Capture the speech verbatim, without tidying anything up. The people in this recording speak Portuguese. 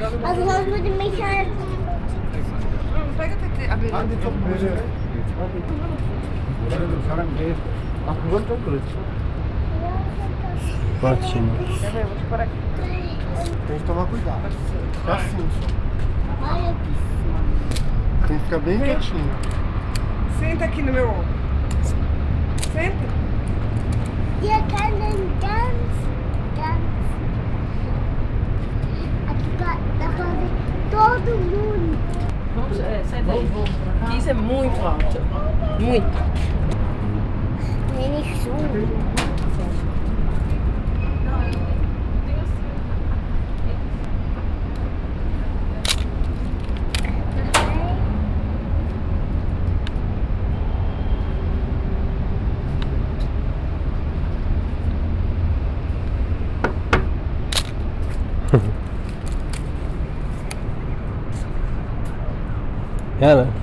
Az sonra bir mekan. Pega a beira. Hadi çok güzel. Sana bir aklın çok kırık. Bate, né? Quer ver? Eu vou te parar aqui. Tem que tomar cuidado. Fica assim só. Olha que Tem que ficar bem quietinho. Senta aqui no meu ombro. Senta. Wir können ganz, ganz. Aqui dá dá pra ver todo mundo. Vamos, é, senta aí. Que isso é muito alto. Muito. Nem chuva. Ela?